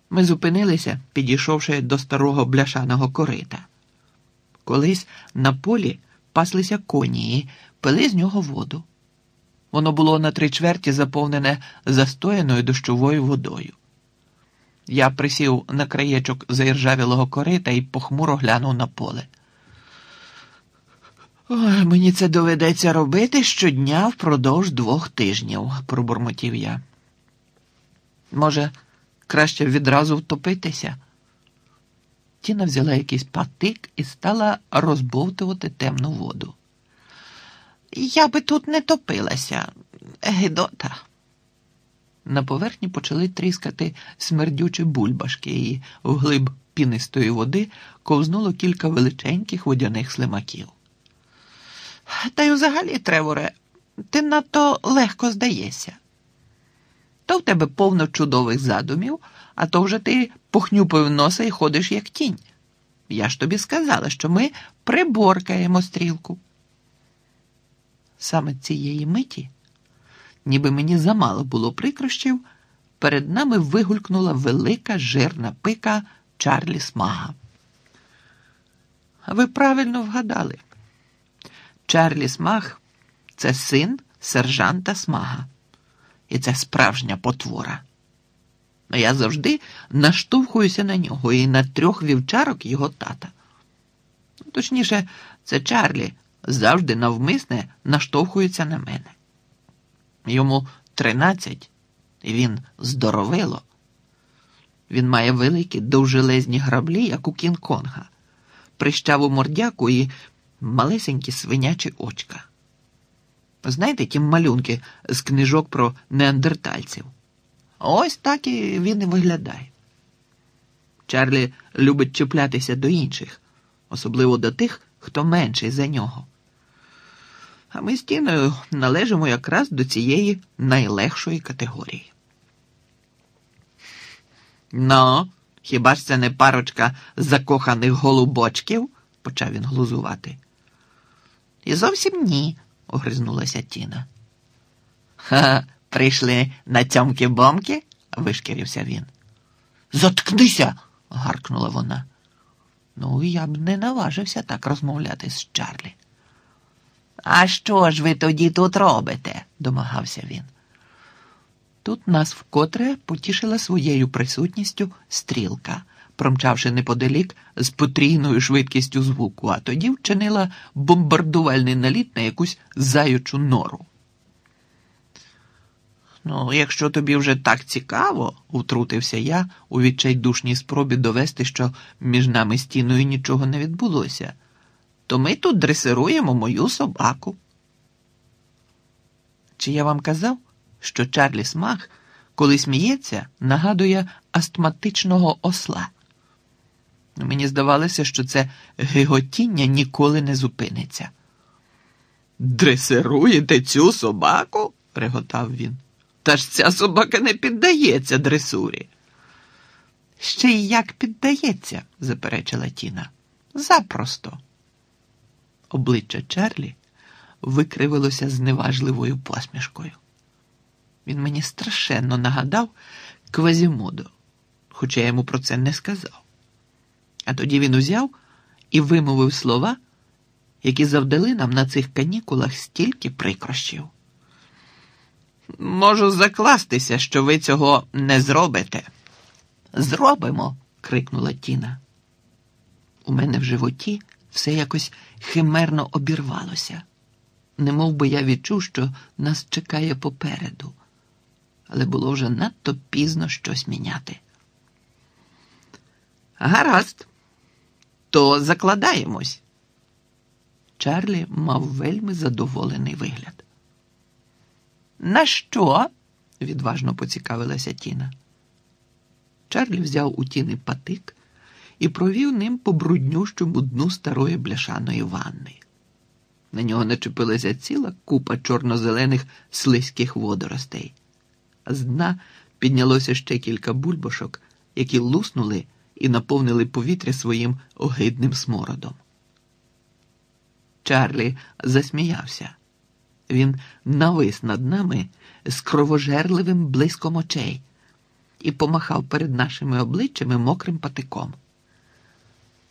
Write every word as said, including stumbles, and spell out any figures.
Ми зупинилися, підійшовши до старого бляшаного корита. Колись на полі паслися коні і пили з нього воду. Воно було на три чверті заповнене застояною дощовою водою. Я присів на краєчок заіржавілого корита і похмуро глянув на поле. «Ой, мені це доведеться робити щодня впродовж двох тижнів», – пробурмотів я. «Може, краще відразу втопитися?» Тіна взяла якийсь патик і стала розбовтувати темну воду. «Я би тут не топилася. Гидота». На поверхні почали тріскати смердючі бульбашки, і вглиб пінистої води ковзнуло кілька величеньких водяних слимаків. «Та й взагалі, Треворе, ти надто легко здаєшся. То в тебе повно чудових задумів, а то вже ти похнюпив носа і ходиш як тінь. Я ж тобі сказала, що ми приборкаємо стрілку». Саме цієї миті, ніби мені замало було прикрощів, перед нами вигулькнула велика жирна пика Чарлі Смага. Ви правильно вгадали. Чарлі Смаг – це син сержанта Смага. І це справжня потвора. Я завжди наштовхуюся на нього і на трьох вівчарок його тата. Точніше, це Чарлі завжди навмисне наштовхується на мене. Йому тринадцять, і він здоровило. Він має великі довжелезні граблі, як у Кінг-Конга, прищаву мордяку і малесенькі свинячі очка. Знаєте, ті малюнки з книжок про неандертальців? Ось так і він і виглядає. Чарлі любить чіплятися до інших, особливо до тих, хто менший за нього. А ми з Тіною належимо якраз до цієї найлегшої категорії. «Ну, хіба ж це не парочка закоханих голубочків?» – почав він глузувати. «І зовсім ні», – огризнулася Тіна. «Ха, прийшли на цьомки-бомки?» – вишкірився він. «Заткнися!» – гаркнула вона. Ну, я б не наважився так розмовляти з Чарлі. «А що ж ви тоді тут робите?» – домагався він. Тут нас вкотре потішила своєю присутністю стрілка, промчавши неподалік з потрійною швидкістю звуку, а тоді вчинила бомбардувальний наліт на якусь заючу нору. «Ну, якщо тобі вже так цікаво», – втрутився я у відчайдушній спробі довести, що між нами з Тіною нічого не відбулося, то ми тут дресируємо мою собаку. Чи я вам казав, що Чарлі Смаг, коли сміється, нагадує астматичного осла? Мені здавалося, що це гиготіння ніколи не зупиниться. «Дресируєте цю собаку?» – реготав він. «Та ж ця собака не піддається дресурі». «Ще й як піддається», – заперечила Тіна. «Запросто». Обличчя Чарлі викривилося зневажливою посмішкою. Він мені страшенно нагадав Квазімоду, хоча я йому про це не сказав. А тоді він узяв і вимовив слова, які завдали нам на цих канікулах стільки прикрощів. «Можу закластися, що ви цього не зробите». «Зробимо!» – крикнула Тіна. У мене в животі все якось химерно обірвалося. Немов би я відчув, що нас чекає попереду. Але було вже надто пізно щось міняти. «Гаразд, то закладаємось». Чарлі мав вельми задоволений вигляд. «На що?» – відважно поцікавилася Тіна. Чарлі взяв у Тіни патик і провів ним по бруднющому дну старої бляшаної ванни. На нього начепилася ціла купа чорно-зелених слизьких водоростей. З дна піднялося ще кілька бульбашок, які луснули і наповнили повітря своїм огидним смородом. Чарлі засміявся. Він навис над нами з кровожерливим блиском очей і помахав перед нашими обличчями мокрим патиком.